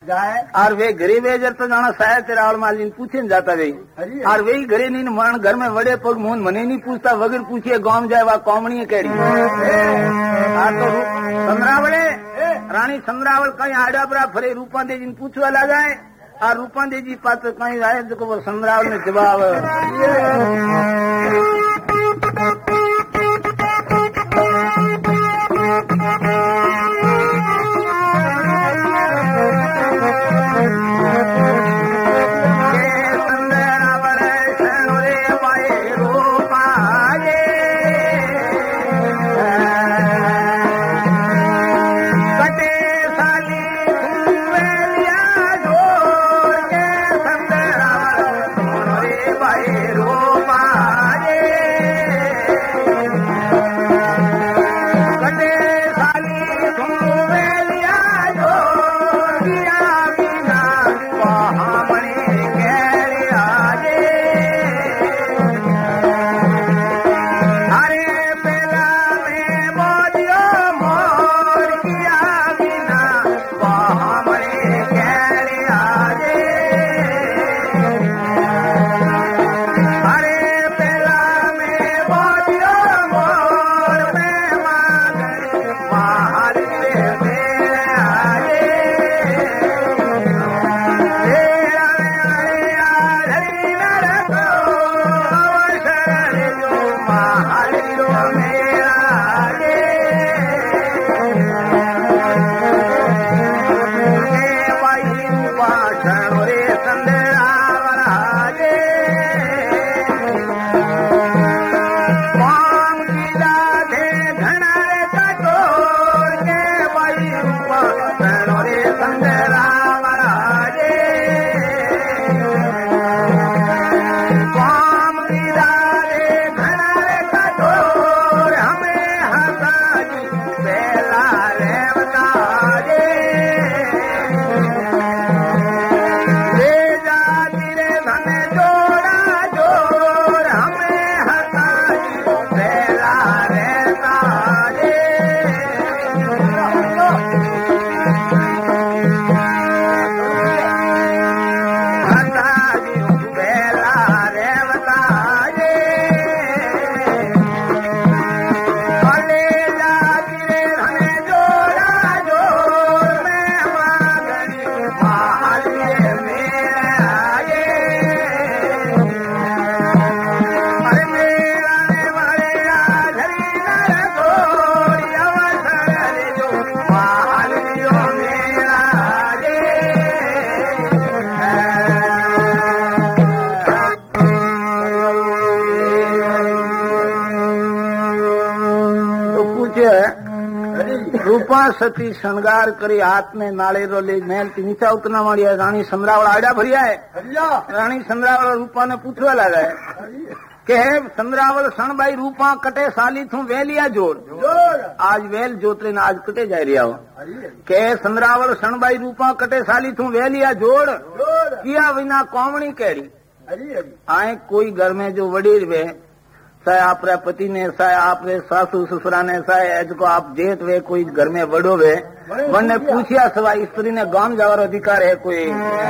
जाए और वे घरे वेजर तो जाना शायद तेरा और माल पूछे न जाता वे और वही घरे नहीं मरण घर में बड़े पग मोहन मने नहीं पूछता वगैरह पूछिए गांव जाए वह कौमणी कह तो संद्रावले रानी संद्रावल कहीं आड़ा बरा फरे रूपा दे जिन पूछवा ला जाए और रूपा दे जी पात कहीं आए जो वो संद्रावल ने जवाब रूपा सती श्रृंगार करी हाथ में नाड़ेरो ले महल की नीचा उतना मारिया रानी संद्रावल आड़ा भरिया है रानी संद्रावल रूपा ने पूछवा लगा है के संद्रावल सणबाई रूपा कटे साली थू वेलिया जोड़ आज वेल जोतरे ने आज कटे जा रहा हो के संद्रावल सणबाई रूपा कटे साली थू वेलिया जोड़ किया बिना कौमणी कैरी आए कोई घर में जो वडीर वे चाहे आपरे पति ने चाहे आपरे सासू ससुरा ने चाहे को आप जेठ वे कोई घर में बड़ो वे वने पूछिया सवा स्त्री ने गांव जावर अधिकार है कोई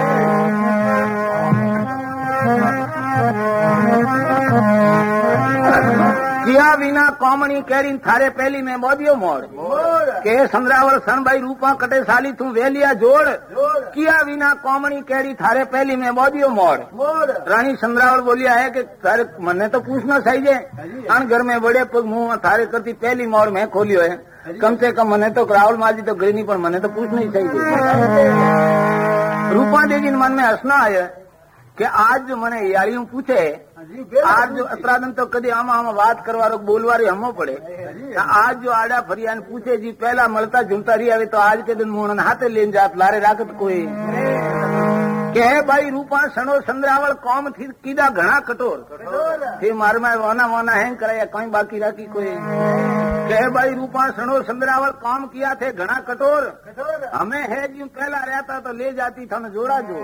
किया बिना कौमणी कैरी थारे पहली में बोदियो मोड़ के संद्रावल सणबाई रूपा कटे साली तू वेलिया जोड़ किया बिना कौमणी कैरी थारे पहली में बोदियो मोड़ रानी संद्रावल बोलिया है कि थारे मने तो पूछना चाहिए अन घर में बड़े पग मुंह थारे करती पहली मोड़ में खोलियो है कम से कम मने तो राहुल माजी तो गई नहीं पर मने तो पूछना ही चाहिए रूपा देवी मन में हंसना आया कि आज जो मने यारियों पूछे आज जो अतरादन तो कदी आमा आमा बात करवारो बोलवारी हमो पड़े आज जो आड़ा फरिया ने पूछे जी पहला मलता झुमता रही आवे तो आज के दिन मुंह हाथे लेन जात लारे राखत कोई के भाई रूपा सणो संद्रावल कौम थी कीदा घना कठोर थे मार में वाना वाना हैंग कराया कहीं बाकी राखी कोई के भाई रूपा सणो संद्रावल कौम किया थे घना कठोर हमें है जी पहला रहता तो ले जाती था न जोड़ा जोड़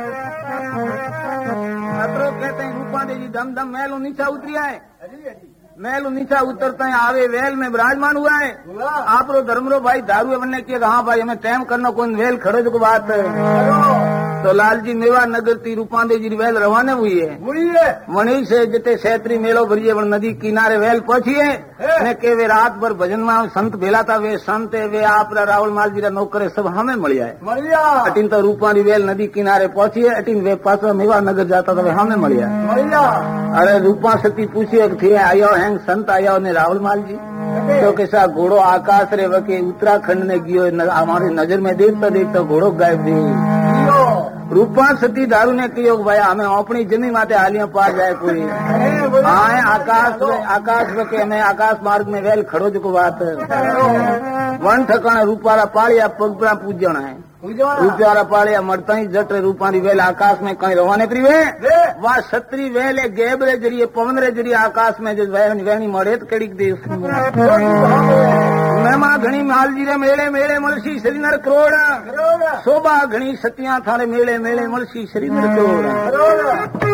अतरो कहते हैं रूपा देवी दम दम महलों नीचा उतरिया है महल नीचा उतरता है आवे वेल में विराजमान हुआ है। आप रो धर्मरो भाई दारू बनने की हाँ भाई हमें टाइम करना कोई वेल खड़ो जो बात तो लालजी मेवा नगर ती रूपांदे जी वेल रवाना हुई है। वहीं से जिते क्षेत्रीय मेलो भरिए नदी किनारे वेल पहुंची है ने के वे रात भर भजन में संत भेला था वे संत वे आप रावल माल जी नौकर सब हमें मिलिया है। अटीन तो रूपानी वेल नदी किनारे पहुंची है अटीन वे पास मेवा नगर जाता था वे हमें मिलिया। अरे रूपा सती पूछिए थी आयो हैं संत आयो ने रावल माल जी तो कैसा घोड़ो आकाश रे वके उत्तराखंड ने गियो हमारी नजर में देखता देखता घोड़ो गायब थी। रूपा सती दारू ने कहो भाई हमें अपनी जमीन माते हालियां पार जाए कोई हाँ आकाश वके हमें आकाश मार्ग में वेल खड़ो जो बात वन ठकाना रूपारा पालिया पगपरा पूजना है रूपियारा पालिया मरता ही जट रूपारी वेल आकाश में कहीं रवाने करी वे वह छत्री वेल गेब रे जरिए पवन रे जरिए आकाश में जो वहनी मरे तो कड़ी देश महिमा घनी मालजी रे मेले मेले मलसी श्रीनर करोड़ शोभा घनी सतियां थारे मेले मेले मलसी श्रीनर करोड़।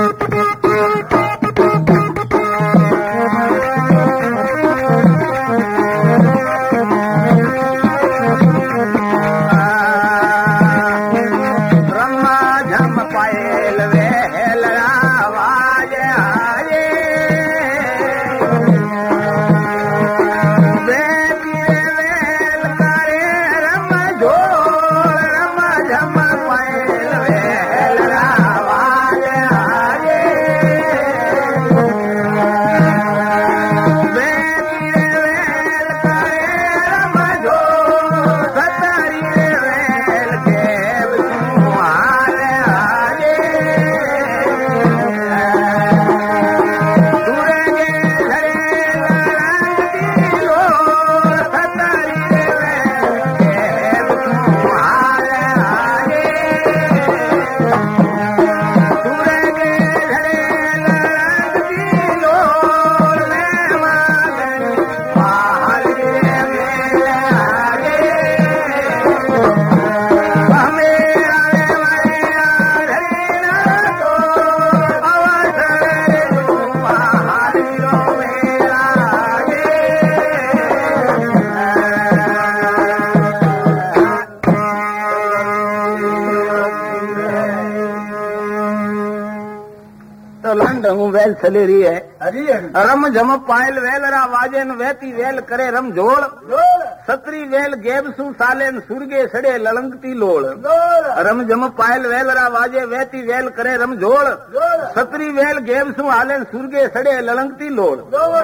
वेल चले रही है रम झम पायल वेल रा वाजेन वहती वेल करे रम झोल सत्री वेल गेब सु सालेन सुरगे सड़े ललंगती लोल रम झम पायल वेल रा वाजे वहती वेल करे रम झोल सत्री वेल गेब सु हालेन सुरगे सड़े ललंगती लोल।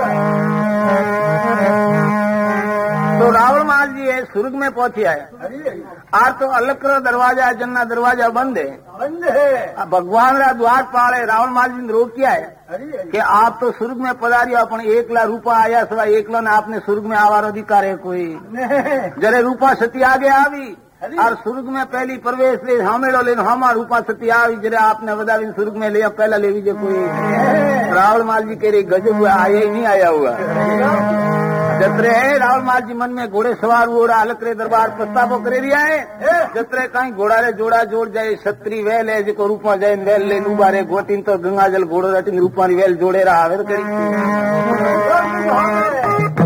तो रावण माल जी है सुर्ग में पहुंचे है आज तो अलकरो दरवाजा जन्ना दरवाजा बंद है भगवान रा द्वार पाले रावण माल जी ने रोकिया है कि आप तो स्वर्ग में पधारियो अपन 1 लाख रूपा आया सवा 1 लाख आपने स्वर्ग में आवार अधिकार है कोई जरे रूपा सती आगे आवी और स्वर्ग में पहली प्रवेश ले हमेड़ो लेन हमार रूपा सती आवी जरे आपने वदावी स्वर्ग में लिया पहला ले लीजिए कोई रावण माल जी के गजब हुआ आया ही नहीं आया हुआ जतरे है रावण माल जी मन में घोड़े सवार हुआ अलकरे दरबार प्रस्तावो करे रिया है जतरे कहीं घोड़ा रे जोड़ा जोड़ जाए छत्री वेल है जो रूपा जाए वेल ले लूबारे गोटीन तो गंगा जल घोड़ो रटी रूपा वेल जोड़े रहा